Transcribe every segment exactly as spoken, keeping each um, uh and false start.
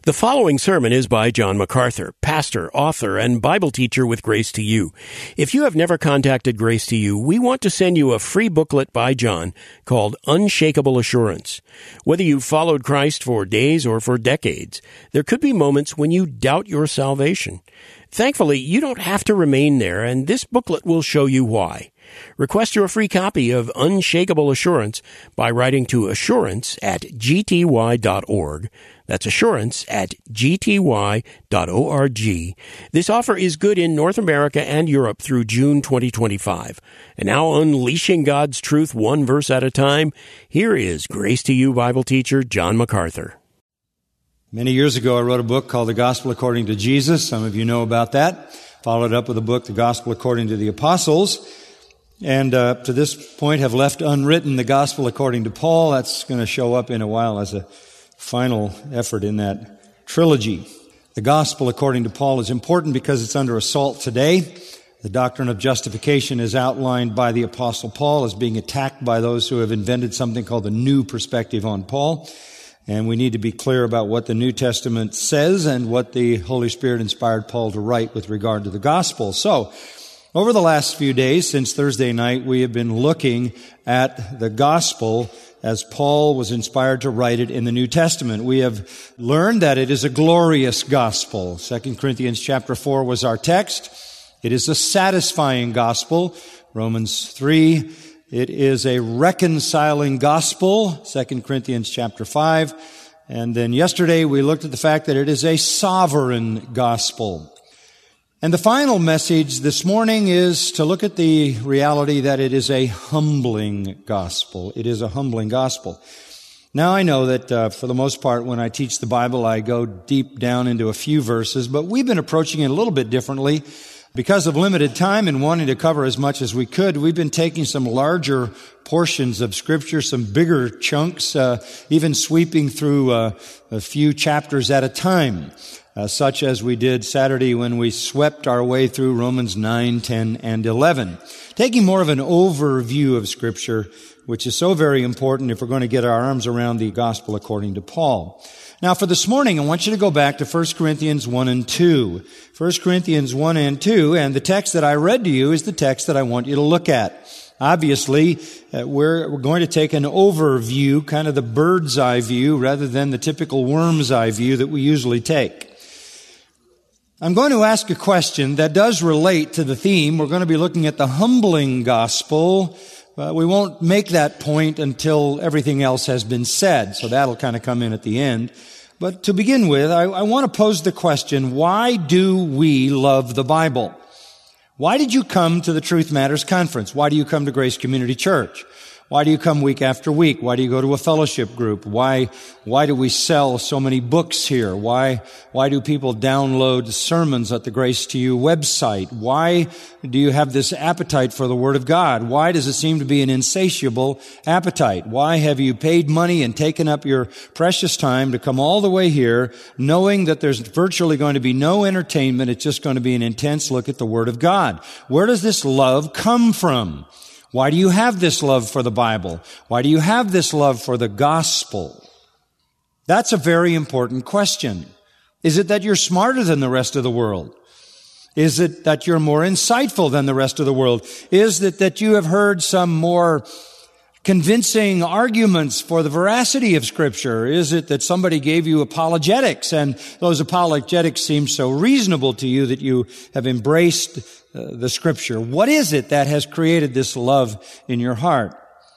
The following sermon is by John MacArthur, pastor, author, and Bible teacher with Grace to You. If you have never contacted Grace to You, we want to send you a free booklet by John called Unshakable Assurance. Whether you've followed Christ for days or for decades, there could be moments when you doubt your salvation. Thankfully, you don't have to remain there, and this booklet will show you why. Request your free copy of Unshakable Assurance by writing to assurance at g t y dot org. That's assurance at g t y dot org. This offer is good in North America and Europe through June twenty twenty-five. And now, unleashing God's truth one verse at a time, here is Grace to You Bible teacher John MacArthur. Many years ago, I wrote a book called The Gospel According to Jesus. Some of you know about that. Followed up with a book, The Gospel According to the Apostles. And uh, to this point have left unwritten The Gospel According to Paul. That's going to show up in a while as a final effort in that trilogy. The Gospel According to Paul is important because it's under assault today. The doctrine of justification is outlined by the Apostle Paul as being attacked by those who have invented something called the new perspective on Paul. And we need to be clear about what the New Testament says and what the Holy Spirit inspired Paul to write with regard to the gospel. So, over the last few days, since Thursday night, we have been looking at the gospel as Paul was inspired to write it in the New Testament. We have learned that it is a glorious gospel. Second Corinthians chapter four was our text. It is a satisfying gospel. Romans three. It is a reconciling gospel. Second Corinthians chapter five. And then yesterday we looked at the fact that it is a sovereign gospel. And the final message this morning is to look at the reality that it is a humbling gospel. It is a humbling gospel. Now, I know that uh, for the most part, when I teach the Bible, I go deep down into a few verses, but we've been approaching it a little bit differently. Because of limited time and wanting to cover as much as we could, we've been taking some larger portions of Scripture, some bigger chunks, uh, even sweeping through uh, a few chapters at a time. Uh, such as we did Saturday when we swept our way through Romans nine, ten, and eleven. Taking more of an overview of Scripture, which is so very important if we're going to get our arms around the gospel according to Paul. Now, for this morning, I want you to go back to First Corinthians one and two. First Corinthians one and two, and the text that I read to you is the text that I want you to look at. Obviously, uh, we're, we're going to take an overview, kind of the bird's eye view, rather than the typical worm's eye view that we usually take. I'm going to ask a question that does relate to the theme. We're going to be looking at the humbling gospel. Uh, we won't make that point until everything else has been said, so that'll kind of come in at the end. But to begin with, I, I want to pose the question, why do we love the Bible? Why did you come to the Truth Matters Conference? Why do you come to Grace Community Church? Why do you come week after week? Why do you go to a fellowship group? Why, why do we sell so many books here? Why, why do people download sermons at the Grace to You website? Why do you have this appetite for the Word of God? Why does it seem to be an insatiable appetite? Why have you paid money and taken up your precious time to come all the way here, knowing that there's virtually going to be no entertainment? It's just going to be an intense look at the Word of God. Where does this love come from? Why do you have this love for the Bible? Why do you have this love for the gospel? That's a very important question. Is it that you're smarter than the rest of the world? Is it that you're more insightful than the rest of the world? Is it that you have heard some more convincing arguments for the veracity of Scripture? Is it that somebody gave you apologetics and those apologetics seem so reasonable to you that you have embraced uh, the Scripture? What is it that has created this love in your heart?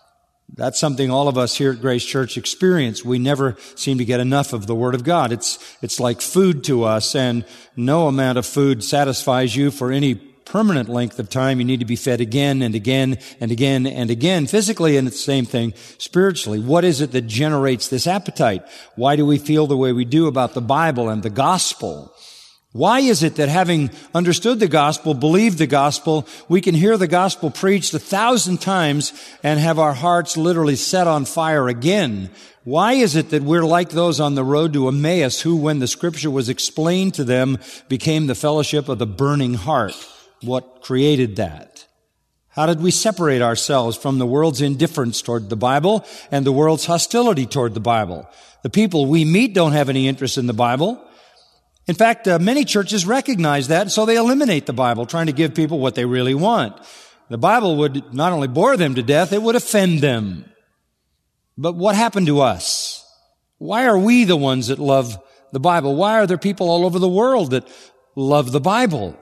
That's something all of us here at Grace Church experience. We never seem to get enough of the Word of God. It's, it's like food to us, and no amount of food satisfies you for any permanent length of time. You need to be fed again and again and again and again, physically, and it's the same thing spiritually. What is it that generates this appetite? Why do we feel the way we do about the Bible and the gospel? Why is it that having understood the gospel, believed the gospel, we can hear the gospel preached a thousand times and have our hearts literally set on fire again? Why is it that we're like those on the road to Emmaus who, when the Scripture was explained to them, became the fellowship of the burning heart? What created that? How did we separate ourselves from the world's indifference toward the Bible and the world's hostility toward the Bible? The people we meet don't have any interest in the Bible. In fact, uh, many churches recognize that, so they eliminate the Bible, trying to give people what they really want. The Bible would not only bore them to death, it would offend them. But what happened to us? Why are we the ones that love the Bible? Why are there people all over the world that love the Bible?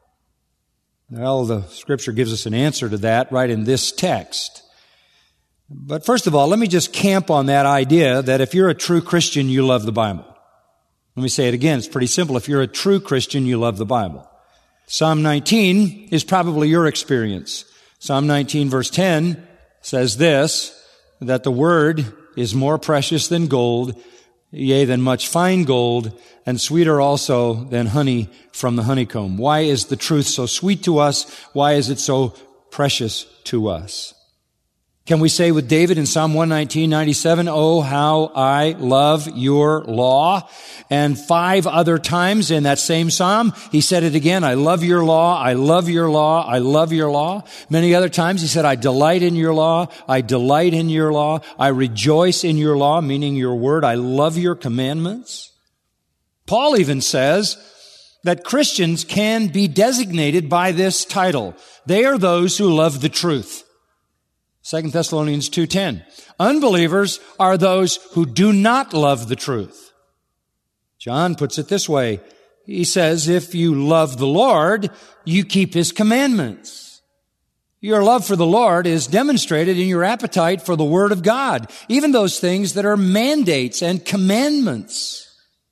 Well, the Scripture gives us an answer to that right in this text. But first of all, let me just camp on that idea that if you're a true Christian, you love the Bible. Let me say it again. It's pretty simple. If you're a true Christian, you love the Bible. Psalm nineteen is probably your experience. Psalm nineteen verse ten says this, that the Word is more precious than gold, yea, than much fine gold, and sweeter also than honey from the honeycomb. Why is the truth so sweet to us? Why is it so precious to us? Can we say with David in Psalm one nineteen, ninety-seven, oh, how I love your law? And five other times in that same psalm, he said it again, I love your law, I love your law, I love your law. Many other times he said, I delight in your law, I delight in your law, I rejoice in your law, meaning your word, I love your commandments. Paul even says that Christians can be designated by this title. They are those who love the truth. Second Thessalonians two ten. Unbelievers are those who do not love the truth. John puts it this way. He says, if you love the Lord, you keep His commandments. Your love for the Lord is demonstrated in your appetite for the Word of God, even those things that are mandates and commandments.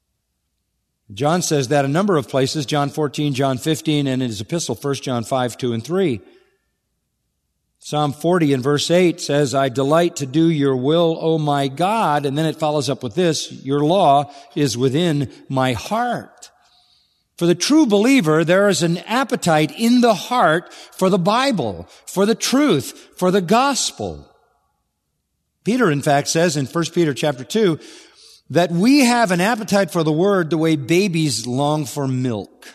John says that a number of places, John fourteen, John fifteen, and in his epistle, First John five, two and three. Psalm forty and verse eight says, I delight to do your will, O my God. And then it follows up with this, your law is within my heart. For the true believer, there is an appetite in the heart for the Bible, for the truth, for the gospel. Peter, in fact, says in First Peter chapter two, that we have an appetite for the Word the way babies long for milk.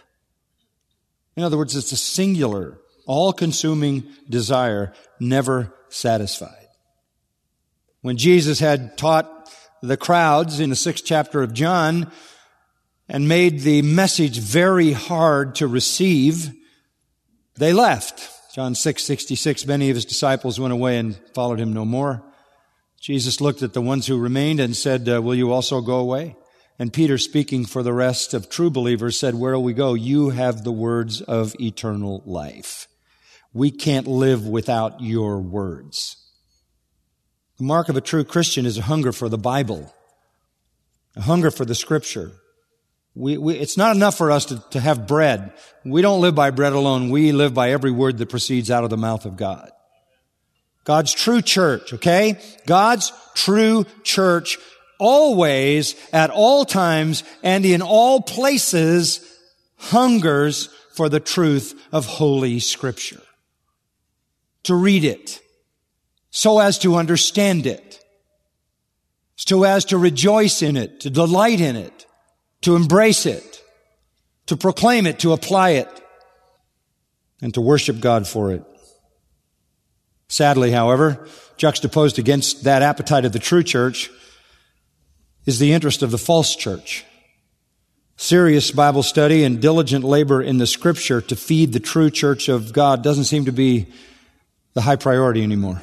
In other words, it's a singular, all-consuming desire, never satisfied. When Jesus had taught the crowds in the sixth chapter of John and made the message very hard to receive, they left. John six sixty-six, many of his disciples went away and followed him no more. Jesus looked at the ones who remained and said, uh, will you also go away? And Peter, speaking for the rest of true believers, said, where will we go? You have the words of eternal life. We can't live without your words. The mark of a true Christian is a hunger for the Bible, a hunger for the Scripture. We, we, it's not enough for us to, to have bread. We don't live by bread alone. We live by every word that proceeds out of the mouth of God. God's true church, okay? God's true church always, at all times, and in all places, hungers for the truth of Holy Scripture. To read it, so as to understand it, so as to rejoice in it, to delight in it, to embrace it, to proclaim it, to apply it, and to worship God for it. Sadly, however, juxtaposed against that appetite of the true church is the interest of the false church. Serious Bible study and diligent labor in the Scripture to feed the true church of God doesn't seem to be the high priority anymore.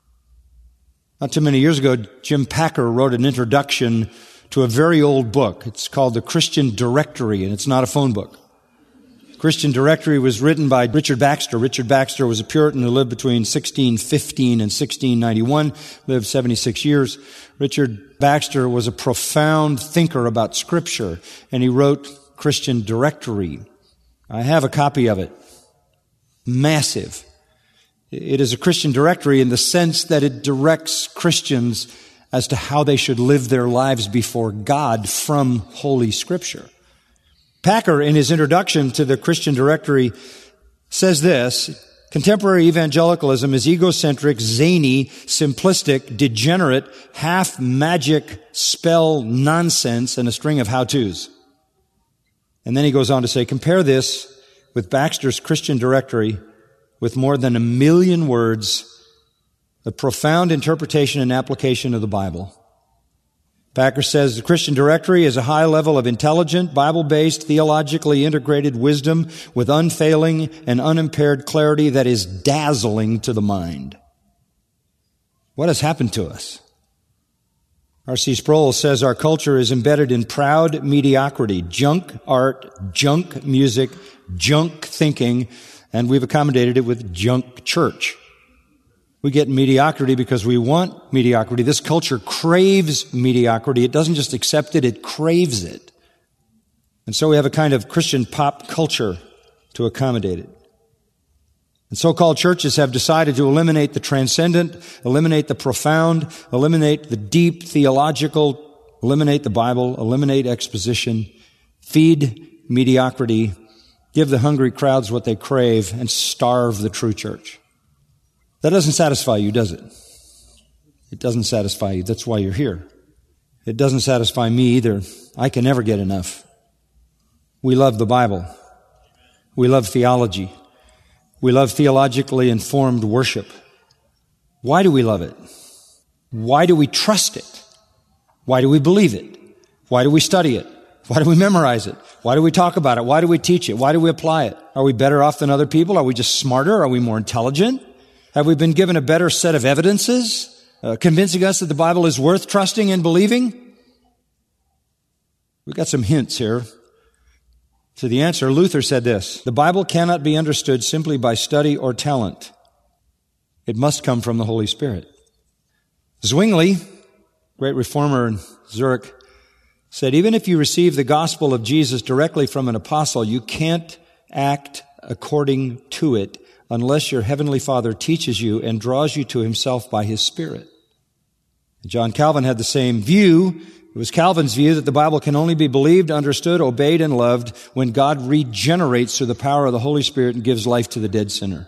Not too many years ago, Jim Packer wrote an introduction to a very old book. It's called The Christian Directory, and it's not a phone book. Christian Directory was written by Richard Baxter. Richard Baxter was a Puritan who lived between sixteen fifteen and sixteen ninety-one, lived seventy-six years. Richard Baxter was a profound thinker about Scripture, and he wrote Christian Directory. I have a copy of it. Massive. It is a Christian directory in the sense that it directs Christians as to how they should live their lives before God from Holy Scripture. Packer, in his introduction to the Christian Directory, says this, contemporary evangelicalism is egocentric, zany, simplistic, degenerate, half-magic spell nonsense and a string of how-tos. And then he goes on to say, compare this with Baxter's Christian Directory with more than a million words, the profound interpretation and application of the Bible. Packer says the Christian Directory is a high level of intelligent, Bible-based, theologically integrated wisdom with unfailing and unimpaired clarity that is dazzling to the mind. What has happened to us? R C Sproul says our culture is embedded in proud mediocrity, junk art, junk music, junk thinking, and we've accommodated it with junk church. We get mediocrity because we want mediocrity. This culture craves mediocrity. It doesn't just accept it, it craves it. And so we have a kind of Christian pop culture to accommodate it. And so-called churches have decided to eliminate the transcendent, eliminate the profound, eliminate the deep theological, eliminate the Bible, eliminate exposition, feed mediocrity, give the hungry crowds what they crave, and starve the true church. That doesn't satisfy you, does it? It doesn't satisfy you. That's why you're here. It doesn't satisfy me either. I can never get enough. We love the Bible. We love theology. We love theologically informed worship. Why do we love it? Why do we trust it? Why do we believe it? Why do we study it? Why do we memorize it? Why do we talk about it? Why do we teach it? Why do we apply it? Are we better off than other people? Are we just smarter? Are we more intelligent? Have we been given a better set of evidences, uh, convincing us that the Bible is worth trusting and believing? We've got some hints here. To the answer, Luther said this: the Bible cannot be understood simply by study or talent. It must come from the Holy Spirit. Zwingli, great reformer in Zurich, said, even if you receive the gospel of Jesus directly from an apostle, you can't act according to it unless your heavenly Father teaches you and draws you to himself by his Spirit. John Calvin had the same view. It was Calvin's view that the Bible can only be believed, understood, obeyed, and loved when God regenerates through the power of the Holy Spirit and gives life to the dead sinner.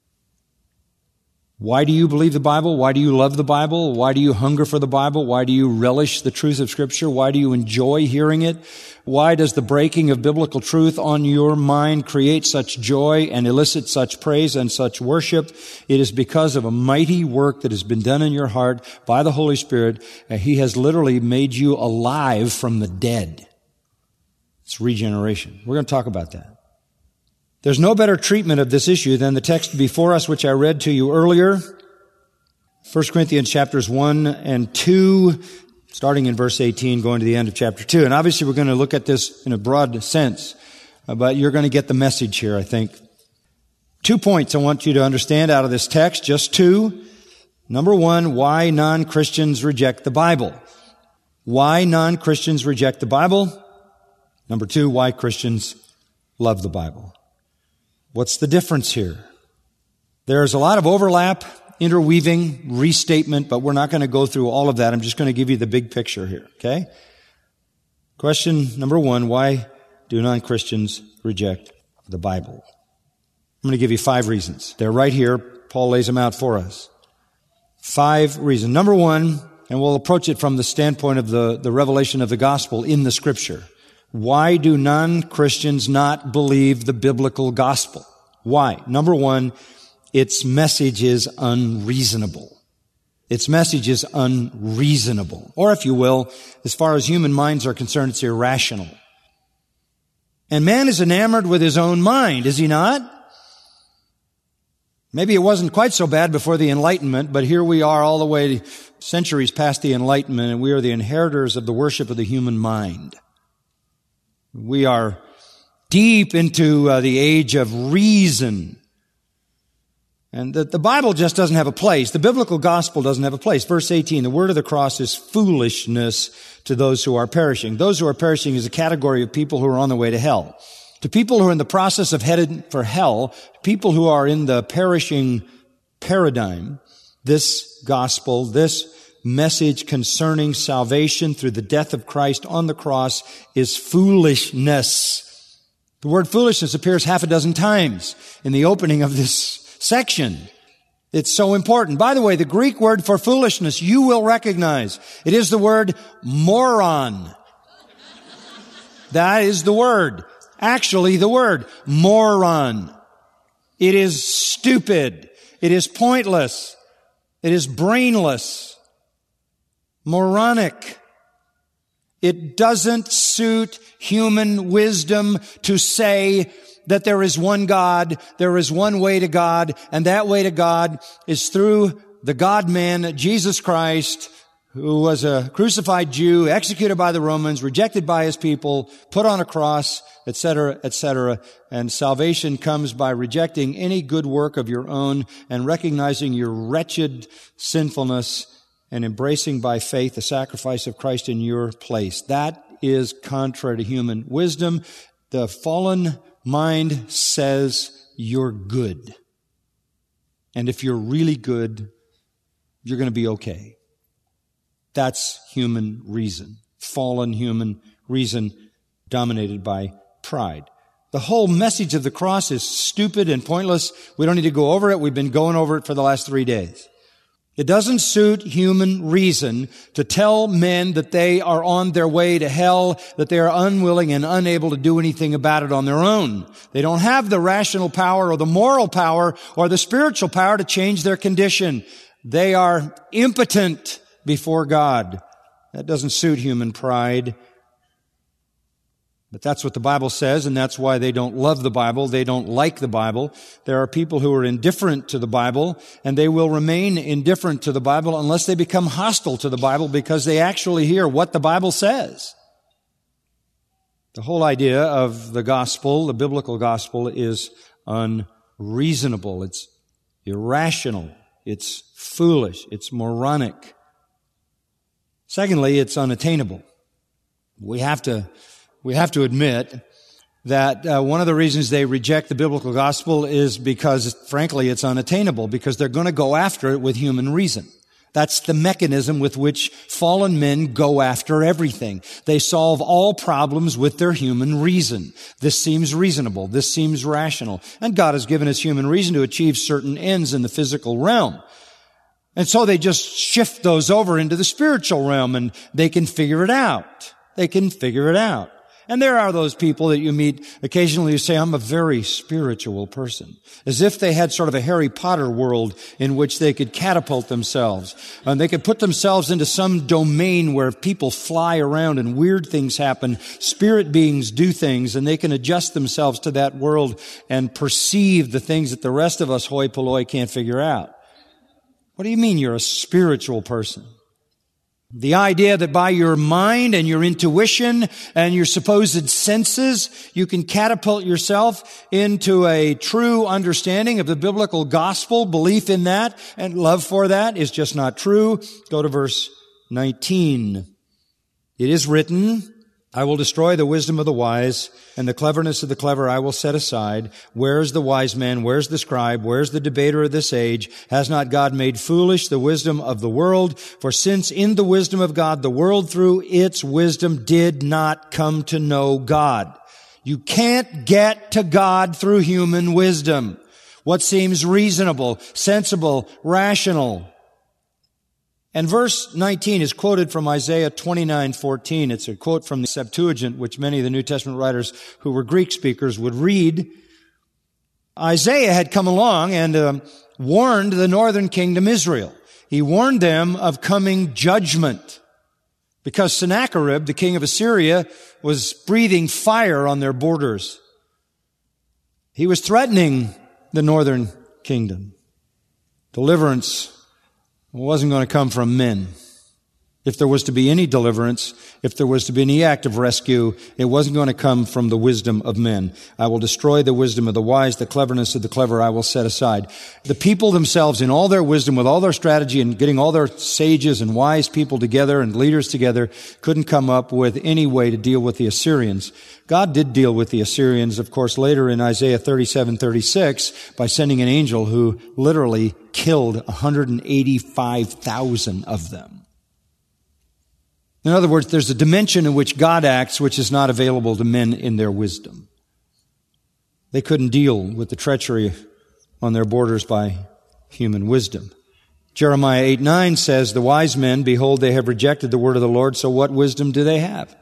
Why do you believe the Bible? Why do you love the Bible? Why do you hunger for the Bible? Why do you relish the truth of Scripture? Why do you enjoy hearing it? Why does the breaking of biblical truth on your mind create such joy and elicit such praise and such worship? It is because of a mighty work that has been done in your heart by the Holy Spirit. He has literally made you alive from the dead. It's regeneration. We're going to talk about that. There's no better treatment of this issue than the text before us, which I read to you earlier. First Corinthians chapters one and two, starting in verse eighteen, going to the end of chapter two. And obviously we're going to look at this in a broad sense, but you're going to get the message here, I think. Two points I want you to understand out of this text, just two. Number one, why non-Christians reject the Bible. Why non-Christians reject the Bible. Number two, why Christians love the Bible. What's the difference here? There's a lot of overlap, interweaving, restatement, but we're not going to go through all of that. I'm just going to give you the big picture here, okay? Question number one, why do non-Christians reject the Bible? I'm going to give you five reasons. They're right here. Paul lays them out for us. Five reasons. Number one, and we'll approach it from the standpoint of the, the revelation of the gospel in the Scripture. Why do non-Christians not believe the biblical gospel? Why? Number one, its message is unreasonable. Its message is unreasonable. Or if you will, as far as human minds are concerned, it's irrational. And man is enamored with his own mind, is he not? Maybe it wasn't quite so bad before the Enlightenment, but here we are all the way centuries past the Enlightenment, and we are the inheritors of the worship of the human mind. We are deep into uh, the age of reason. And the, the Bible just doesn't have a place. The biblical gospel doesn't have a place. Verse eighteen, the word of the cross is foolishness to those who are perishing. Those who are perishing is a category of people who are on the way to hell. To people who are in the process of headed for hell, people who are in the perishing paradigm, this gospel, this message concerning salvation through the death of Christ on the cross is foolishness. The word foolishness appears half a dozen times in the opening of this section. It's so important. By the way, the Greek word for foolishness you will recognize. It is the word moron. That is the word. Actually, the word moron. It is stupid. stupid. It is pointless. It is brainless. Moronic. It doesn't suit human wisdom to say that there is one God, there is one way to God, and that way to God is through the God-man, Jesus Christ, who was a crucified Jew, executed by the Romans, rejected by his people, put on a cross, et cetera, et cetera. And salvation comes by rejecting any good work of your own and recognizing your wretched sinfulness and embracing by faith the sacrifice of Christ in your place. That is contrary to human wisdom. The fallen mind says you're good. And if you're really good, you're going to be okay. That's human reason. Fallen human reason dominated by pride. The whole message of the cross is stupid and pointless. We don't need to go over it. We've been going over it for the last three days. It doesn't suit human reason to tell men that they are on their way to hell, that they are unwilling and unable to do anything about it on their own. They don't have the rational power or the moral power or the spiritual power to change their condition. They are impotent before God. That doesn't suit human pride. But that's what the Bible says, and that's why they don't love the Bible. They don't like the Bible. There are people who are indifferent to the Bible, and they will remain indifferent to the Bible unless they become hostile to the Bible because they actually hear what the Bible says. The whole idea of the gospel, the biblical gospel, is unreasonable. It's irrational. It's foolish. It's moronic. Secondly, it's unattainable. We have to We have to admit that uh, one of the reasons they reject the biblical gospel is because, frankly, it's unattainable, because they're going to go after it with human reason. That's the mechanism with which fallen men go after everything. They solve all problems with their human reason. This seems reasonable. This seems rational. And God has given us human reason to achieve certain ends in the physical realm. And so they just shift those over into the spiritual realm, and they can figure it out. They can figure it out. And there are those people that you meet occasionally who say, I'm a very spiritual person. As if they had sort of a Harry Potter world in which they could catapult themselves. And they could put themselves into some domain where people fly around and weird things happen. Spirit beings do things, and they can adjust themselves to that world and perceive the things that the rest of us hoi polloi can't figure out. What do you mean you're a spiritual person? The idea that by your mind and your intuition and your supposed senses, you can catapult yourself into a true understanding of the biblical gospel, belief in that, and love for that is just not true. Go to verse nineteen. It is written, I will destroy the wisdom of the wise, and the cleverness of the clever I will set aside. Where is the wise man? Where's the scribe? Where's the debater of this age? Has not God made foolish the wisdom of the world? For since in the wisdom of God, the world through its wisdom did not come to know God. You can't get to God through human wisdom. What seems reasonable, sensible, rational. And verse nineteen is quoted from Isaiah twenty-nine fourteen. It's a quote from the Septuagint, which many of the New Testament writers who were Greek speakers would read. Isaiah had come along and um, warned the northern kingdom Israel. He warned them of coming judgment because Sennacherib, the king of Assyria, was breathing fire on their borders. He was threatening the northern kingdom. Deliverance wasn't going to come from men. If there was to be any deliverance, if there was to be any act of rescue, it wasn't going to come from the wisdom of men. I will destroy the wisdom of the wise, the cleverness of the clever I will set aside. The people themselves, in all their wisdom, with all their strategy and getting all their sages and wise people together and leaders together, couldn't come up with any way to deal with the Assyrians. God did deal with the Assyrians, of course, later in Isaiah thirty-seven thirty-six by sending an angel who literally killed one hundred eighty-five thousand of them. In other words, there's a dimension in which God acts which is not available to men in their wisdom. They couldn't deal with the treachery on their borders by human wisdom. Jeremiah eight nine says, the wise men, behold, they have rejected the word of the Lord, so what wisdom do they have?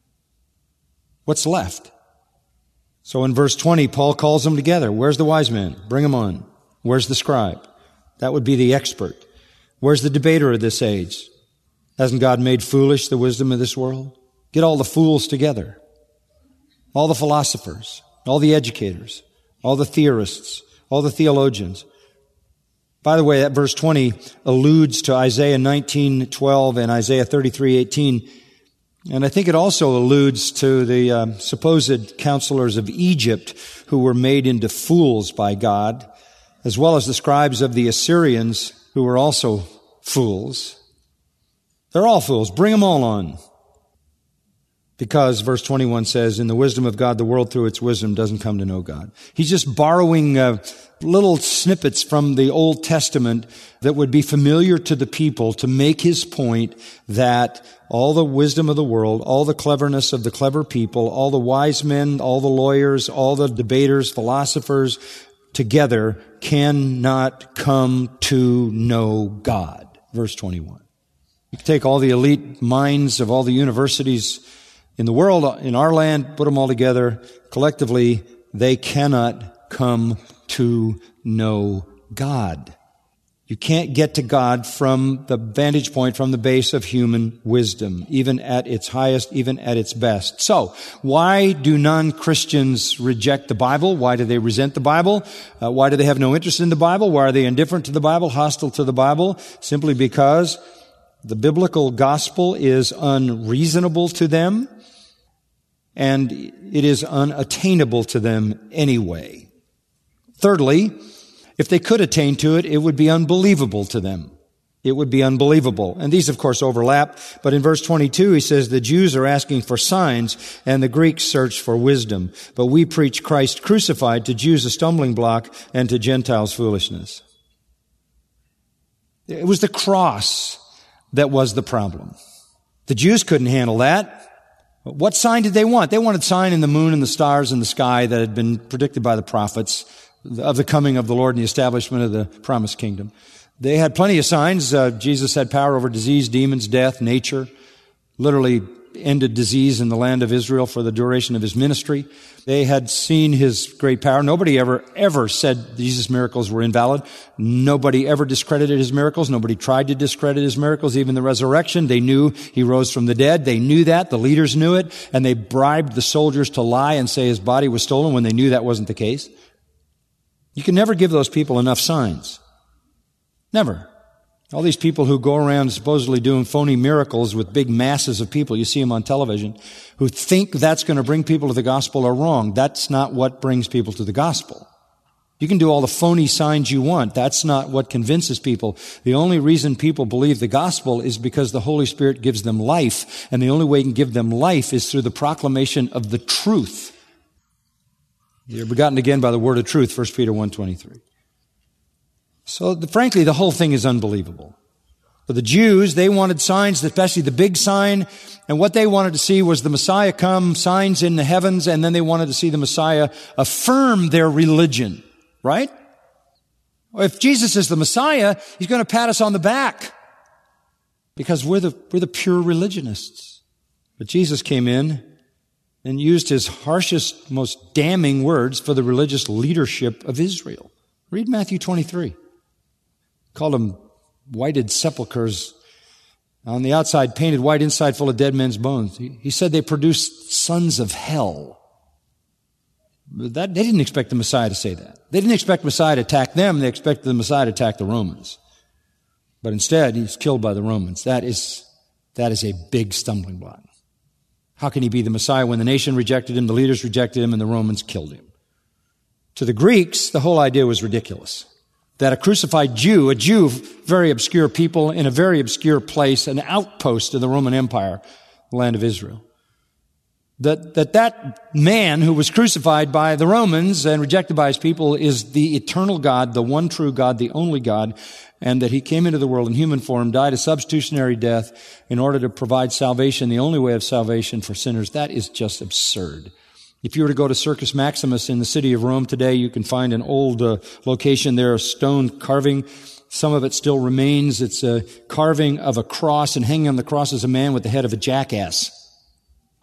What's left? So in verse twenty, Paul calls them together. Where's the wise men? Bring them on. Where's the scribe? That would be the expert. Where's the debater of this age? Hasn't God made foolish the wisdom of this world? Get all the fools together. All the philosophers, all the educators, all the theorists, all the theologians. By the way, that verse twenty alludes to Isaiah nineteen twelve and Isaiah thirty-three eighteen. And I think it also alludes to the uh, supposed counselors of Egypt who were made into fools by God, as well as the scribes of the Assyrians who were also fools. They're all fools. Bring them all on. Because, verse twenty-one says, in the wisdom of God, the world through its wisdom doesn't come to know God. He's just borrowing uh, little snippets from the Old Testament that would be familiar to the people to make his point that all the wisdom of the world, all the cleverness of the clever people, all the wise men, all the lawyers, all the debaters, philosophers together cannot come to know God. Verse twenty-one. You can take all the elite minds of all the universities in the world, in our land, put them all together. Collectively, they cannot come to know God. You can't get to God from the vantage point, from the base of human wisdom, even at its highest, even at its best. So, why do non-Christians reject the Bible? Why do they resent the Bible? Uh, why do they have no interest in the Bible? Why are they indifferent to the Bible, hostile to the Bible? Simply because the biblical gospel is unreasonable to them, and it is unattainable to them anyway. Thirdly, if they could attain to it, it would be unbelievable to them. It would be unbelievable. And these, of course, overlap. But in verse twenty-two, he says, the Jews are asking for signs, and the Greeks search for wisdom. But we preach Christ crucified, to Jews a stumbling block, and to Gentiles foolishness. It was the cross that was the problem. The Jews couldn't handle that. What sign did they want? They wanted sign in the moon and the stars and the sky that had been predicted by the prophets of the coming of the Lord and the establishment of the promised kingdom. They had plenty of signs. Uh, Jesus had power over disease, demons, death, nature, literally ended disease in the land of Israel for the duration of his ministry. They had seen his great power. Nobody ever, ever said Jesus' miracles were invalid. Nobody ever discredited his miracles. Nobody tried to discredit his miracles. Even the resurrection, they knew he rose from the dead. They knew that. The leaders knew it. And they bribed the soldiers to lie and say his body was stolen when they knew that wasn't the case. You can never give those people enough signs. Never. All these people who go around supposedly doing phony miracles with big masses of people, you see them on television, who think that's going to bring people to the gospel are wrong. That's not what brings people to the gospel. You can do all the phony signs you want. That's not what convinces people. The only reason people believe the gospel is because the Holy Spirit gives them life, and the only way you can give them life is through the proclamation of the truth. You're begotten again by the word of truth, First Peter one twenty-three. So, the, frankly, the whole thing is unbelievable. For the Jews, they wanted signs, especially the big sign, and what they wanted to see was the Messiah come, signs in the heavens, and then they wanted to see the Messiah affirm their religion, right? If Jesus is the Messiah, he's going to pat us on the back because we're the, we're the pure religionists. But Jesus came in and used his harshest, most damning words for the religious leadership of Israel. Read Matthew twenty-three. Called them whited sepulchres, on the outside painted white, inside full of dead men's bones. He, he said they produced sons of hell. That, they didn't expect the Messiah to say that. They didn't expect Messiah to attack them. They expected the Messiah to attack the Romans. But instead, he's killed by the Romans. That is, that is a big stumbling block. How can he be the Messiah when the nation rejected him, the leaders rejected him, and the Romans killed him? To the Greeks, the whole idea was ridiculous. That a crucified Jew, a Jew, very obscure people in a very obscure place, an outpost of the Roman Empire, the land of Israel, that, that that man who was crucified by the Romans and rejected by his people is the eternal God, the one true God, the only God, and that he came into the world in human form, died a substitutionary death in order to provide salvation, the only way of salvation for sinners. That is just absurd. If you were to go to Circus Maximus in the city of Rome today, you can find an old uh, location there, a stone carving. Some of it still remains. It's a carving of a cross, and hanging on the cross is a man with the head of a jackass.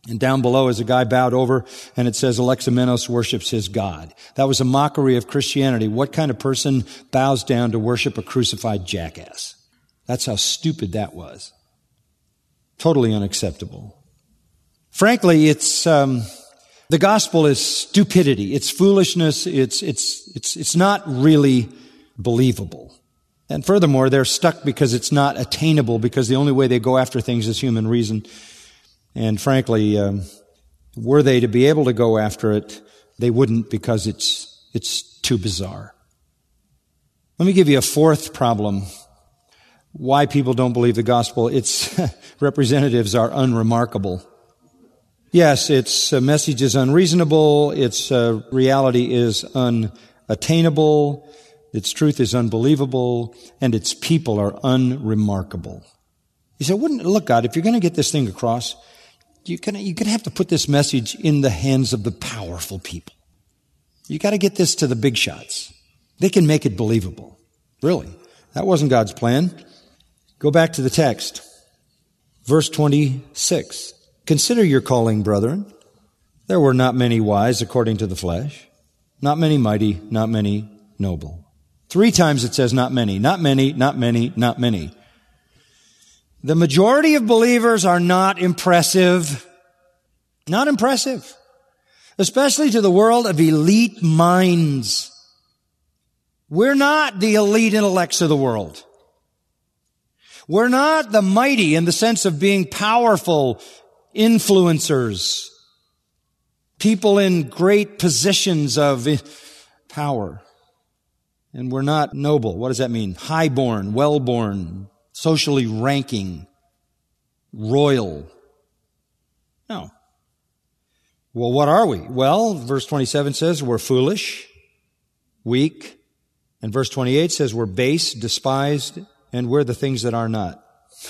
And down below is a guy bowed over, and it says Alexamenos worships his God. That was a mockery of Christianity. What kind of person bows down to worship a crucified jackass? That's how stupid that was. Totally unacceptable. Frankly, it's um, the gospel is stupidity. It's foolishness. It's it's it's it's not really believable. And furthermore, they're stuck because it's not attainable, because the only way they go after things is human reason. And frankly, um, were they to be able to go after it, they wouldn't, because it's it's too bizarre. Let me give you a fourth problem. Why people don't believe the gospel. Its representatives are unremarkable. Yes, its uh, message is unreasonable. Its uh, reality is unattainable. Its truth is unbelievable. And its people are unremarkable. You say, wouldn't, look, God, if you're going to get this thing across, you're going you're to have to put this message in the hands of the powerful people. You got to get this to the big shots. They can make it believable. Really. That wasn't God's plan. Go back to the text. Verse twenty-six. Consider your calling, brethren. There were not many wise according to the flesh, not many mighty, not many noble. Three times it says not many, not many, not many, not many. The majority of believers are not impressive. Not impressive. Especially to the world of elite minds. We're not the elite intellects of the world. We're not the mighty in the sense of being powerful influencers, people in great positions of power. And we're not noble. What does that mean? Highborn, well-born, socially ranking, royal. No. Well, what are we? Well, verse twenty-seven says we're foolish, weak, and verse twenty-eight says we're base, despised, and we're the things that are not.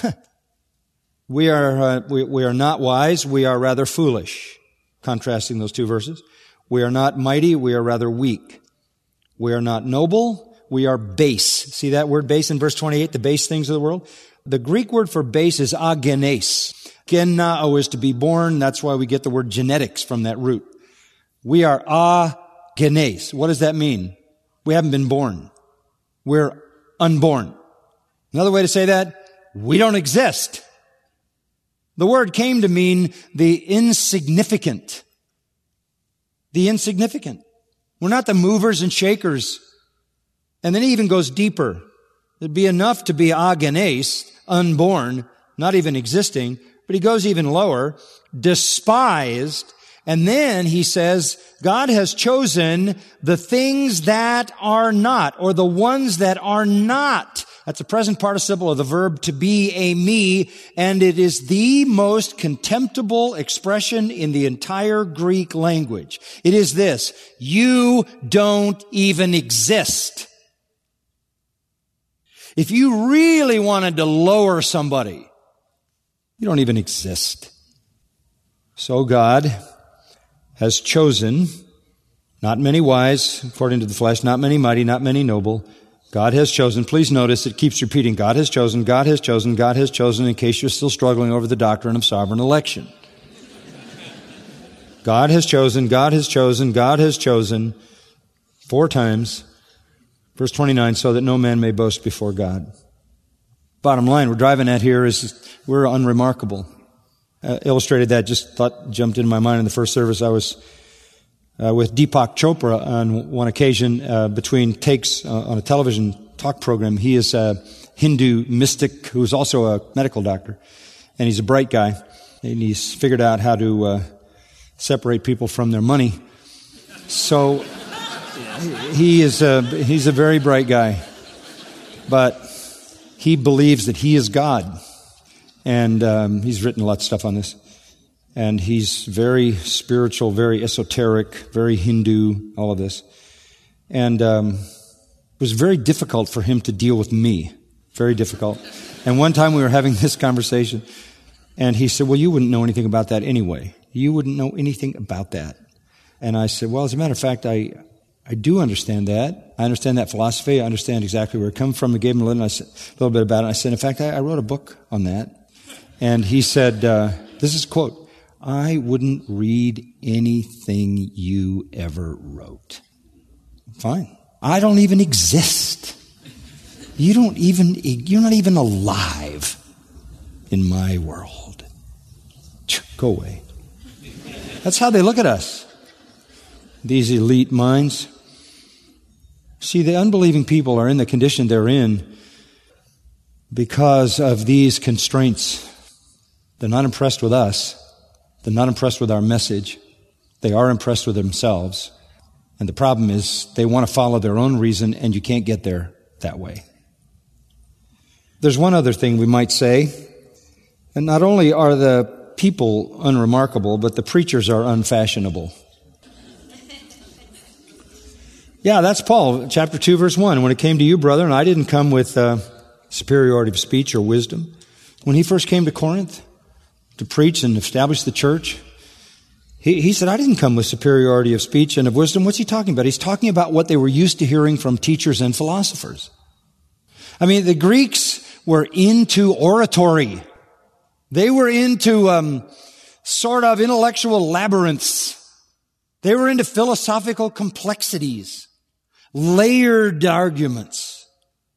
we are uh, we, we are not wise, we are rather foolish. Contrasting those two verses. We are not mighty, we are rather weak. We are not noble, we are base. See that word base in verse twenty-eight, the base things of the world? The Greek word for base is agenes. Genao is to be born. That's why we get the word genetics from that root. We are agenes. What does that mean? We haven't been born. We're unborn. Another way to say that, we don't exist. The word came to mean the insignificant. The insignificant. We're not the movers and shakers. And then he even goes deeper. It'd be enough to be agenes, unborn, not even existing, but he goes even lower, despised. And then he says, God has chosen the things that are not, or the ones that are not. That's a present participle of the verb to be, a me, and it is the most contemptible expression in the entire Greek language. It is this: you don't even exist. If you really wanted to lower somebody, you don't even exist. So God has chosen not many wise, according to the flesh, not many mighty, not many noble. God has chosen. Please notice it keeps repeating, God has chosen, God has chosen, God has chosen, in case you're still struggling over the doctrine of sovereign election. God has chosen, God has chosen, God has chosen, four times. Verse twenty-nine, so that no man may boast before God. Bottom line, we're driving at here is we're unremarkable. Uh, illustrated that, just thought, jumped into my mind in the first service. I was uh, with Deepak Chopra on one occasion uh, between takes uh, on a television talk program. He is a Hindu mystic who's also a medical doctor, and he's a bright guy, and he's figured out how to uh, separate people from their money. So he is a, he's a very bright guy, but he believes that he is God. And um, he's written a lot of stuff on this. And he's very spiritual, very esoteric, very Hindu, all of this. And um, it was very difficult for him to deal with me. Very difficult. And one time we were having this conversation, and he said, well, you wouldn't know anything about that anyway. You wouldn't know anything about that. And I said, well, as a matter of fact, I I do understand that. I understand that philosophy. I understand exactly where it comes from. I gave him a little, I said, a little bit about it. I said, in fact, I, I wrote a book on that. And he said, uh, this is a quote, I wouldn't read anything you ever wrote. Fine. I don't even exist. You don't even, you're not even alive in my world. Go away. That's how they look at us. These elite minds. See, the unbelieving people are in the condition they're in because of these constraints. They're not impressed with us. They're not impressed with our message. They are impressed with themselves. And the problem is they want to follow their own reason, and you can't get there that way. There's one other thing we might say. And not only are the people unremarkable, but the preachers are unfashionable. Yeah, that's Paul, chapter two, verse one. When it came to you, brethren, I didn't come with uh, superiority of speech or wisdom. When he first came to Corinth to preach and establish the church, he, he said, I didn't come with superiority of speech and of wisdom. What's he talking about? He's talking about what they were used to hearing from teachers and philosophers. I mean, the Greeks were into oratory. They were into um, sort of intellectual labyrinths. They were into philosophical complexities, layered arguments.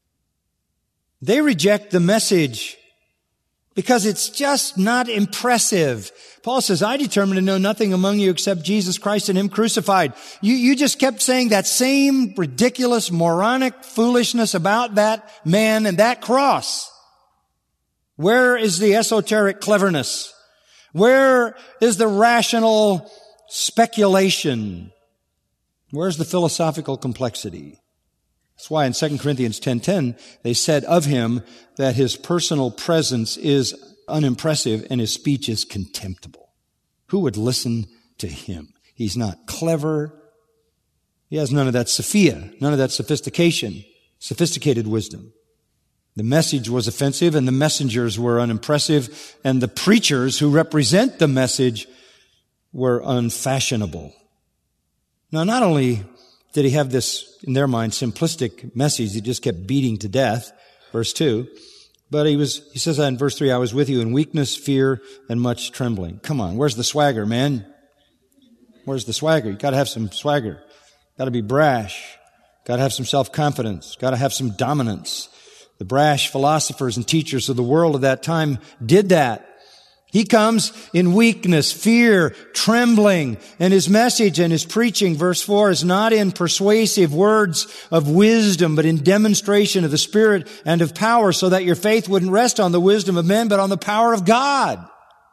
They reject the message because it's just not impressive. Paul says, I determined to know nothing among you except Jesus Christ and Him crucified. You, you just kept saying that same ridiculous, moronic foolishness about that man and that cross. Where is the esoteric cleverness? Where is the rational speculation? Where's the philosophical complexity? That's why in Second Corinthians ten ten, they said of Him that His personal presence is unimpressive and His speech is contemptible. Who would listen to Him? He's not clever. He has none of that Sophia, none of that sophistication, sophisticated wisdom. The message was offensive and the messengers were unimpressive and the preachers who represent the message were unfashionable. Now, not only did he have this, in their mind, simplistic message he just kept beating to death, verse two, but he was, he says that in verse three, I was with you in weakness, fear, and much trembling. Come on, where's the swagger, man? Where's the swagger? You gotta have some swagger. Gotta be brash. Gotta have some self-confidence. Gotta have some dominance. The brash philosophers and teachers of the world of that time did that. He comes in weakness, fear, trembling, and his message and his preaching, verse four, is not in persuasive words of wisdom, but in demonstration of the Spirit and of power, so that your faith wouldn't rest on the wisdom of men, but on the power of God.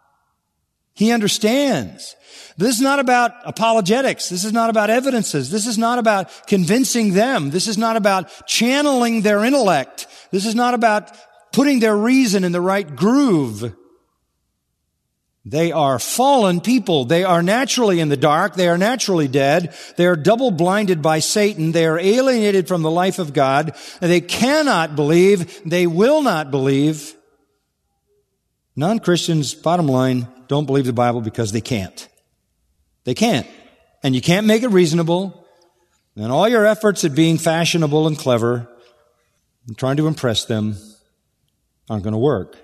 He understands. This is not about apologetics. This is not about evidences. This is not about convincing them. This is not about channeling their intellect. This is not about putting their reason in the right groove. They are fallen people. They are naturally in the dark. They are naturally dead. They are double blinded by Satan. They are alienated from the life of God. They cannot believe. They will not believe. Non-Christians, bottom line, don't believe the Bible because they can't. They can't. And you can't make it reasonable. And all your efforts at being fashionable and clever and trying to impress them aren't going to work.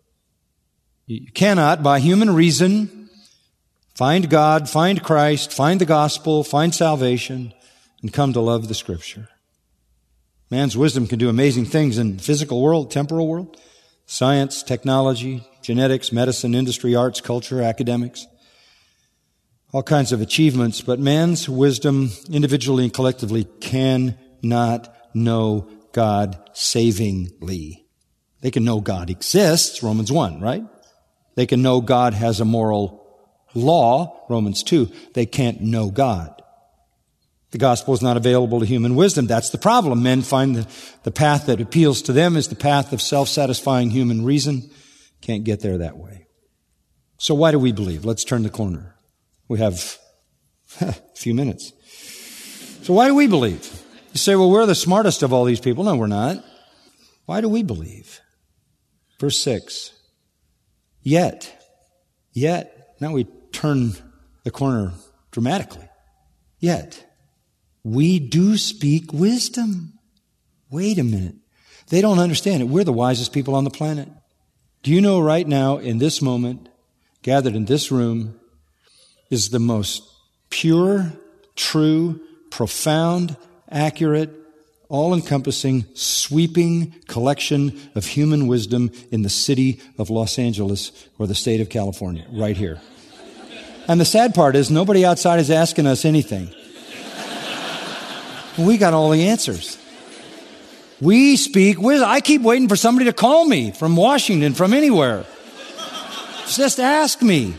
You cannot, by human reason, find God, find Christ, find the gospel, find salvation, and come to love the Scripture. Man's wisdom can do amazing things in the physical world, temporal world, science, technology, genetics, medicine, industry, arts, culture, academics, all kinds of achievements. But man's wisdom, individually and collectively, cannot know God savingly. They can know God exists, Romans one, right? They can know God has a moral law, Romans two. They can't know God. The gospel is not available to human wisdom. That's the problem. Men find the, the path that appeals to them is the path of self-satisfying human reason. Can't get there that way. So why do we believe? Let's turn the corner. We have a few minutes. So why do we believe? You say, well, we're the smartest of all these people. No, we're not. Why do we believe? Verse six. Yet, yet, now we turn the corner dramatically. Yet, we do speak wisdom. Wait a minute. They don't understand it. We're the wisest people on the planet. Do you know right now, in this moment, gathered in this room is the most pure, true, profound, accurate, all-encompassing, sweeping collection of human wisdom in the city of Los Angeles or the state of California, right here. And the sad part is nobody outside is asking us anything. We got all the answers. We speak wisdom. I keep waiting for somebody to call me from Washington, from anywhere. Just ask me.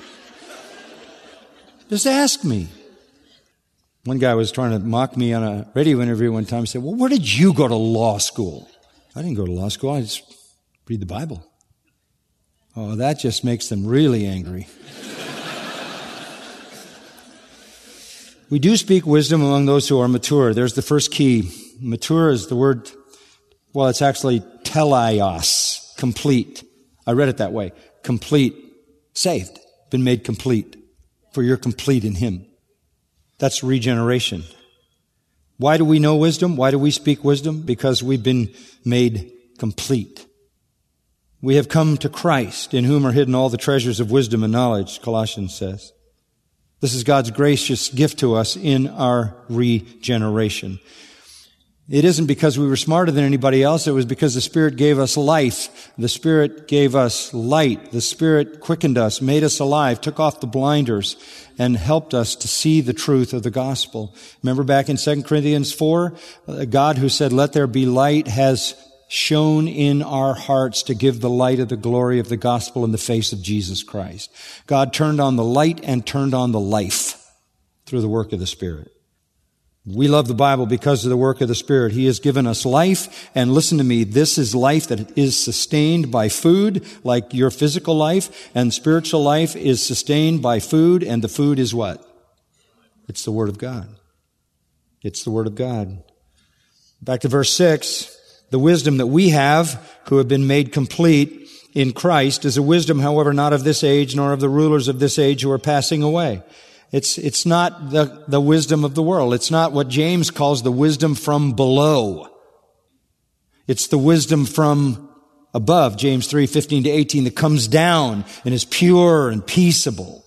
Just ask me. One guy was trying to mock me on a radio interview one time. He said, well, where did you go to law school? I didn't go to law school. I just read the Bible. Oh, that just makes them really angry. We do speak wisdom among those who are mature. There's the first key. Mature is the word, well, it's actually teleios, complete. I read it that way. Complete. Saved. Been made complete. For you're complete in Him. That's regeneration. Why do we know wisdom? Why do we speak wisdom? Because we've been made complete. We have come to Christ, in whom are hidden all the treasures of wisdom and knowledge, Colossians says. This is God's gracious gift to us in our regeneration. It isn't because we were smarter than anybody else. It was because the Spirit gave us life. The Spirit gave us light. The Spirit quickened us, made us alive, took off the blinders, and helped us to see the truth of the gospel. Remember back in Second Corinthians four, God who said, let there be light, has shone in our hearts to give the light of the glory of the gospel in the face of Jesus Christ. God turned on the light and turned on the life through the work of the Spirit. We love the Bible because of the work of the Spirit. He has given us life, and listen to me, this is life that is sustained by food, like your physical life, and spiritual life is sustained by food, and the food is what? It's the Word of God. It's the Word of God. Back to verse six, the wisdom that we have, who have been made complete in Christ, is a wisdom, however, not of this age, nor of the rulers of this age who are passing away. It's, it's not the, the wisdom of the world. It's not what James calls the wisdom from below. It's the wisdom from above, James three, fifteen to eighteen, that comes down and is pure and peaceable.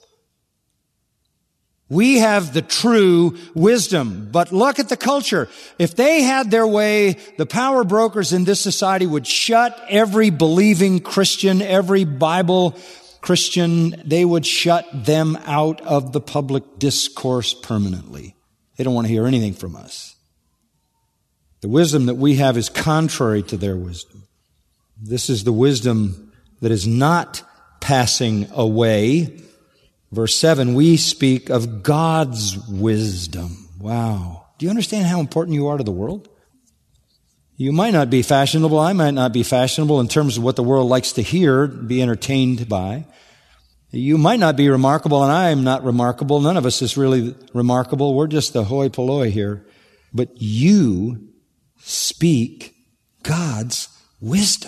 We have the true wisdom, but look at the culture. If they had their way, the power brokers in this society would shut every believing Christian, every Bible Christian, they would shut them out of the public discourse permanently. They don't want to hear anything from us. The wisdom that we have is contrary to their wisdom. This is the wisdom that is not passing away. Verse seven, we speak of God's wisdom. Wow. Do you understand how important you are to the world? You might not be fashionable. I might not be fashionable in terms of what the world likes to hear, be entertained by. You might not be remarkable, and I am not remarkable. None of us is really remarkable. We're just the hoi polloi here. But you speak God's wisdom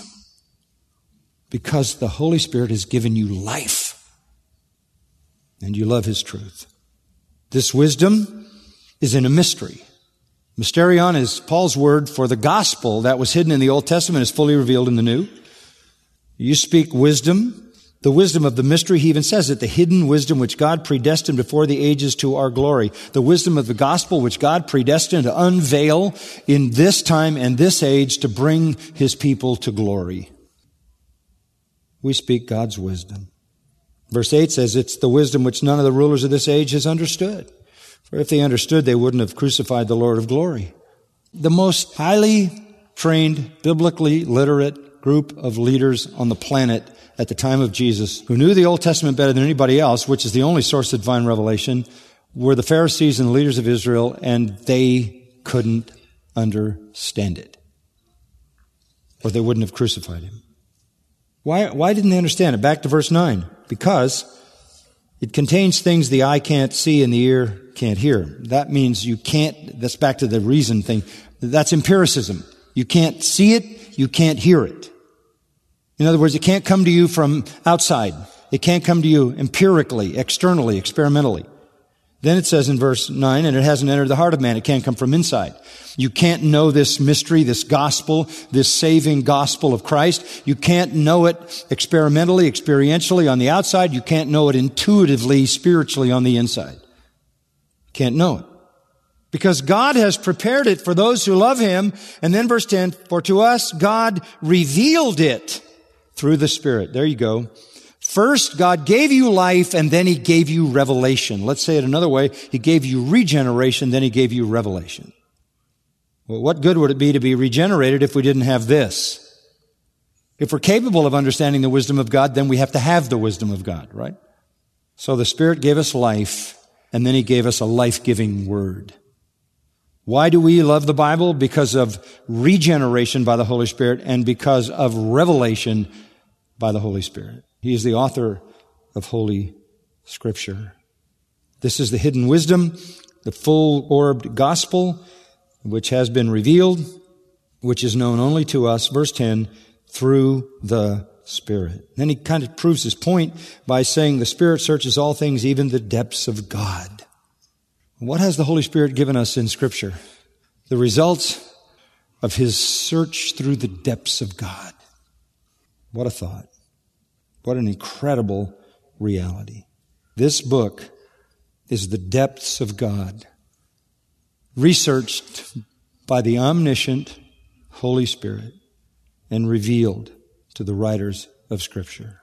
because the Holy Spirit has given you life, and you love His truth. This wisdom is in a mystery. Mysterion is Paul's word for the gospel that was hidden in the Old Testament, is fully revealed in the New. You speak wisdom, the wisdom of the mystery. He even says it, the hidden wisdom which God predestined before the ages to our glory. The wisdom of the gospel which God predestined to unveil in this time and this age to bring His people to glory. We speak God's wisdom. Verse eight says it's the wisdom which none of the rulers of this age has understood. For if they understood, they wouldn't have crucified the Lord of glory. The most highly trained, biblically literate group of leaders on the planet at the time of Jesus, who knew the Old Testament better than anybody else, which is the only source of divine revelation, were the Pharisees and the leaders of Israel, and they couldn't understand it. Or they wouldn't have crucified Him. Why, why didn't they understand it? Back to verse nine. Because it contains things the eye can't see and the ear can't hear. That means you can't, that's back to the reason thing. That's empiricism. You can't see it, you can't hear it. In other words, it can't come to you from outside. It can't come to you empirically, externally, experimentally. Then it says in verse nine, and it hasn't entered the heart of man. It can't come from inside. You can't know this mystery, this gospel, this saving gospel of Christ. You can't know it experimentally, experientially on the outside. You can't know it intuitively, spiritually on the inside. You can't know it. Because God has prepared it for those who love Him. And then verse ten, for to us God revealed it through the Spirit. There you go. First, God gave you life, and then He gave you revelation. Let's say it another way. He gave you regeneration, then He gave you revelation. Well, what good would it be to be regenerated if we didn't have this? If we're capable of understanding the wisdom of God, then we have to have the wisdom of God, right? So the Spirit gave us life, and then He gave us a life-giving Word. Why do we love the Bible? Because of regeneration by the Holy Spirit and because of revelation by the Holy Spirit. He is the author of Holy Scripture. This is the hidden wisdom, the full-orbed gospel, which has been revealed, which is known only to us, verse ten, through the Spirit. Then he kind of proves his point by saying the Spirit searches all things, even the depths of God. What has the Holy Spirit given us in Scripture? The results of His search through the depths of God. What a thought. What an incredible reality. This book is the depths of God, researched by the omniscient Holy Spirit and revealed to the writers of Scripture.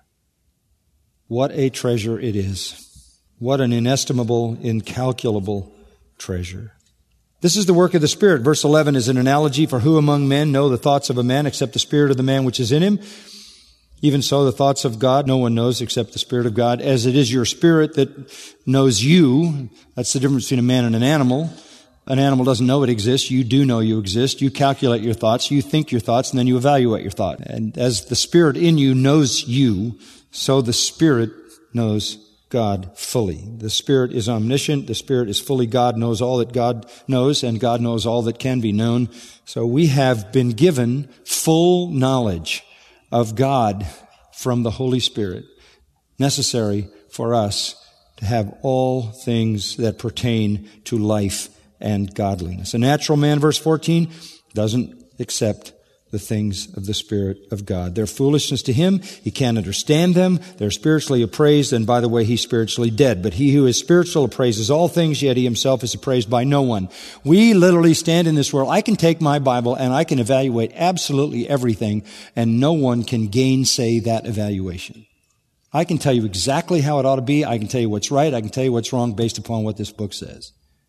What a treasure it is. What an inestimable, incalculable treasure. This is the work of the Spirit. Verse eleven is an analogy for who among men know the thoughts of a man except the spirit of the man which is in him. Even so, the thoughts of God no one knows except the Spirit of God. As it is your spirit that knows you, that's the difference between a man and an animal. An animal doesn't know it exists. You do know you exist. You calculate your thoughts. You think your thoughts, and then you evaluate your thought. And as the Spirit in you knows you, so the Spirit knows God fully. The Spirit is omniscient. The Spirit is fully God, knows all that God knows, and God knows all that can be known. So we have been given full knowledge of God from the Holy Spirit, necessary for us to have all things that pertain to life and godliness. A natural man, verse fourteen, doesn't accept the things of the Spirit of God. They're foolishness to him. He can't understand them. They're spiritually appraised, and by the way, he's spiritually dead. But he who is spiritual appraises all things, yet he himself is appraised by no one. We literally stand in this world. I can take my Bible and I can evaluate absolutely everything, and no one can gainsay that evaluation. I can tell you exactly how it ought to be. I can tell you what's right. I can tell you what's wrong based upon what this book says.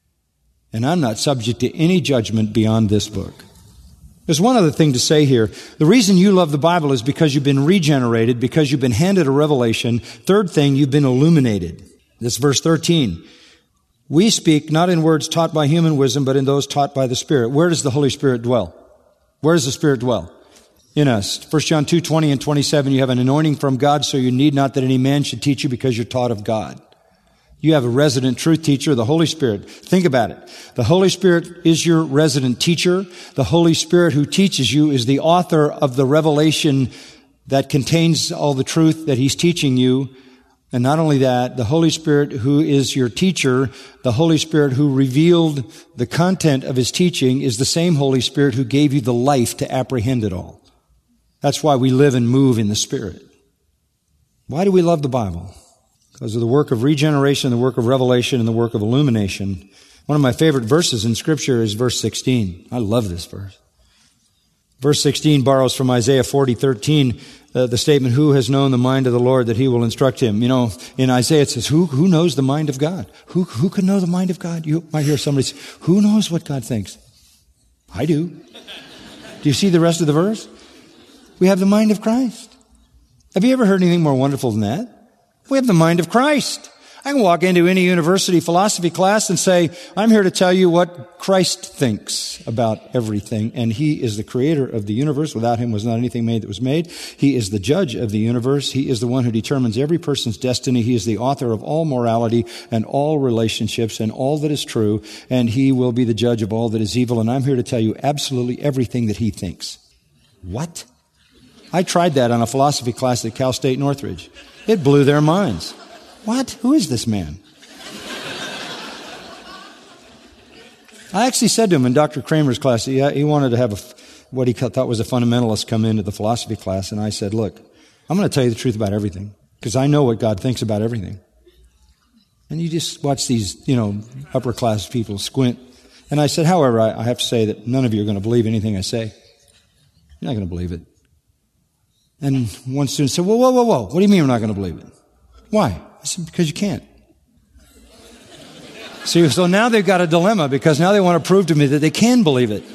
And I'm not subject to any judgment beyond this book. There's one other thing to say here. The reason you love the Bible is because you've been regenerated, because you've been handed a revelation. Third thing, you've been illuminated. This is verse thirteen. We speak not in words taught by human wisdom, but in those taught by the Spirit. Where does the Holy Spirit dwell? Where does the Spirit dwell? In us. First John two twenty and twenty-seven, you have an anointing from God, so you need not that any man should teach you because you're taught of God. You have a resident truth teacher, the Holy Spirit. Think about it. The Holy Spirit is your resident teacher. The Holy Spirit who teaches you is the author of the revelation that contains all the truth that He's teaching you. And not only that, the Holy Spirit who is your teacher, the Holy Spirit who revealed the content of His teaching is the same Holy Spirit who gave you the life to apprehend it all. That's why we live and move in the Spirit. Why do we love the Bible? Because of the work of regeneration, the work of revelation, and the work of illumination. One of my favorite verses in Scripture is verse sixteen. I love this verse. Verse sixteen borrows from Isaiah forty thirteen, uh, the statement, who has known the mind of the Lord that He will instruct him? You know, in Isaiah it says, who, who knows the mind of God? Who, who can know the mind of God? You might hear somebody say, who knows what God thinks? I do. Do you see the rest of the verse? We have the mind of Christ. Have you ever heard anything more wonderful than that? We have the mind of Christ. I can walk into any university philosophy class and say, I'm here to tell you what Christ thinks about everything. And He is the creator of the universe. Without Him was not anything made that was made. He is the judge of the universe. He is the one who determines every person's destiny. He is the author of all morality and all relationships and all that is true. And He will be the judge of all that is evil. And I'm here to tell you absolutely everything that He thinks. What? I tried that on a philosophy class at Cal State Northridge. It blew their minds. What? Who is this man? I actually said to him in Doctor Kramer's class, he, he wanted to have a, what he thought was a fundamentalist come into the philosophy class, and I said, look, I'm going to tell you the truth about everything, because I know what God thinks about everything. And you just watch these, you know, upper class people squint. And I said, however, I, I have to say that none of you are going to believe anything I say. You're not going to believe it. And one student said, whoa, whoa, whoa, whoa. What do you mean we're not going to believe it? Why? I said, because you can't. See, so now they've got a dilemma, because now they want to prove to me that they can believe it.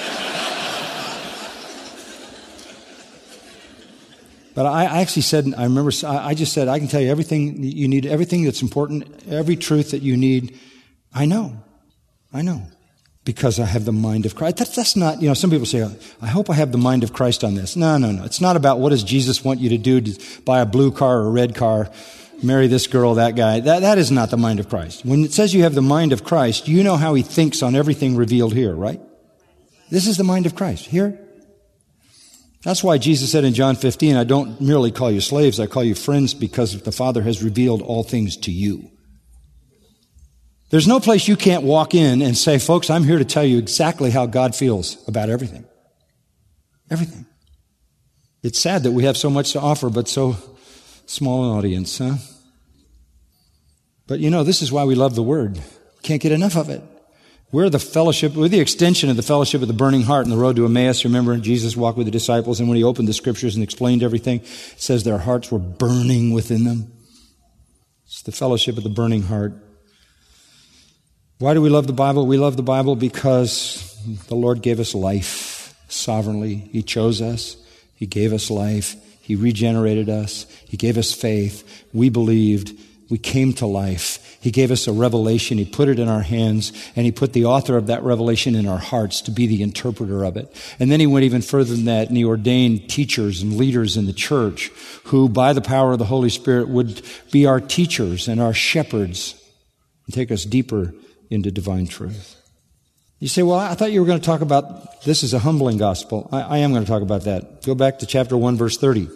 But I actually said, I remember, I just said, I can tell you everything you need, everything that's important, every truth that you need. I know. I know. Because I have the mind of Christ. That's, that's not, you know, some people say, I hope I have the mind of Christ on this. No, no, no. It's not about what does Jesus want you to do, to buy a blue car or a red car, marry this girl, that guy. That, that is not the mind of Christ. When it says you have the mind of Christ, you know how he thinks on everything revealed here, right? This is the mind of Christ. Here. That's why Jesus said in John fifteen, I don't merely call you slaves, I call you friends, because the Father has revealed all things to you. There's no place you can't walk in and say, folks, I'm here to tell you exactly how God feels about everything. Everything. It's sad that we have so much to offer, but so small an audience, huh? But you know, this is why we love the Word. Can't get enough of it. We're the fellowship, we're the extension of the fellowship of the burning heart in the road to Emmaus. Remember, Jesus walked with the disciples, and when he opened the Scriptures and explained everything, it says their hearts were burning within them. It's the fellowship of the burning heart. Why do we love the Bible? We love the Bible because the Lord gave us life sovereignly. He chose us. He gave us life. He regenerated us. He gave us faith. We believed. We came to life. He gave us a revelation. He put it in our hands, and he put the author of that revelation in our hearts to be the interpreter of it. And then he went even further than that, and he ordained teachers and leaders in the church who, by the power of the Holy Spirit, would be our teachers and our shepherds and take us deeper into divine truth. You say, well, I thought you were going to talk about this is a humbling gospel. I, I am going to talk about that. Go back to chapter one, verse thirty.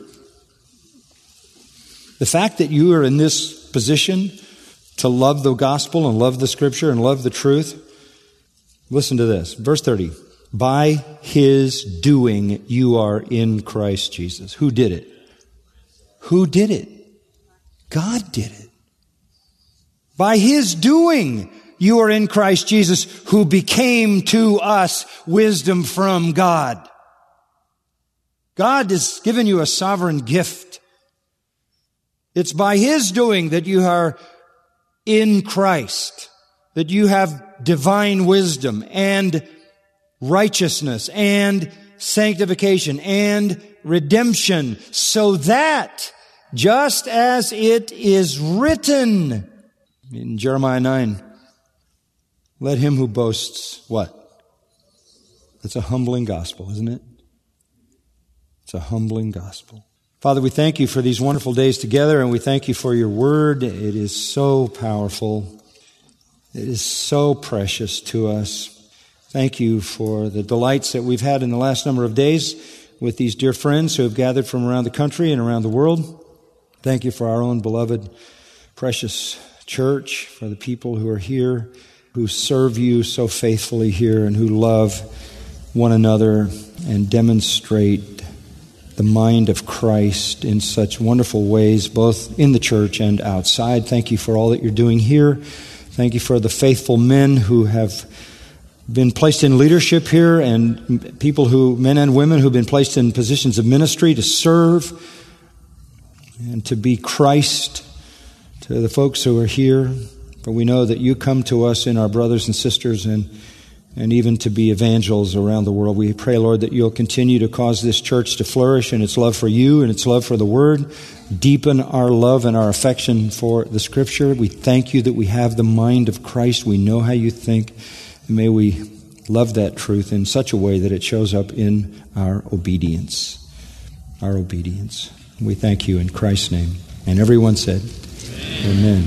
The fact that you are in this position to love the gospel and love the Scripture and love the truth, listen to this. Verse thirty. By his doing you are in Christ Jesus. Who did it? Who did it? God did it. By his doing you are in Christ Jesus, who became to us wisdom from God. God has given you a sovereign gift. It's by his doing that you are in Christ, that you have divine wisdom and righteousness and sanctification and redemption, so that, just as it is written in Jeremiah nine, let him who boasts, what? It's a humbling gospel, isn't it? It's a humbling gospel. Father, we thank you for these wonderful days together, and we thank you for your word. It is so powerful. It is so precious to us. Thank you for the delights that we've had in the last number of days with these dear friends who have gathered from around the country and around the world. Thank you for our own beloved, precious church, for the people who are here, who serve you so faithfully here, and who love one another and demonstrate the mind of Christ in such wonderful ways, both in the church and outside. Thank you for all that you're doing here. Thank you for the faithful men who have been placed in leadership here, and people who, men and women who've been placed in positions of ministry to serve and to be Christ to the folks who are here. For we know that you come to us in our brothers and sisters, and and even to be evangels around the world. We pray, Lord, that you'll continue to cause this church to flourish in its love for you and its love for the Word. Deepen our love and our affection for the Scripture. We thank you that we have the mind of Christ. We know how you think. And may we love that truth in such a way that it shows up in our obedience. Our obedience. We thank you in Christ's name. And everyone said, Amen. Amen.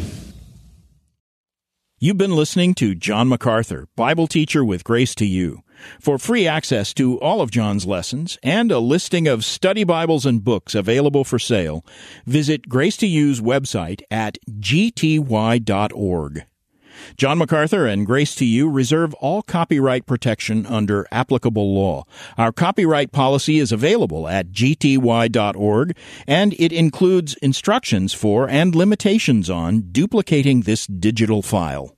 You've been listening to John MacArthur, Bible teacher with Grace to You. For free access to all of John's lessons and a listing of study Bibles and books available for sale, visit Grace to You's website at g t y dot org. John MacArthur and Grace to You reserve all copyright protection under applicable law. Our copyright policy is available at g t y dot org, and it includes instructions for and limitations on duplicating this digital file.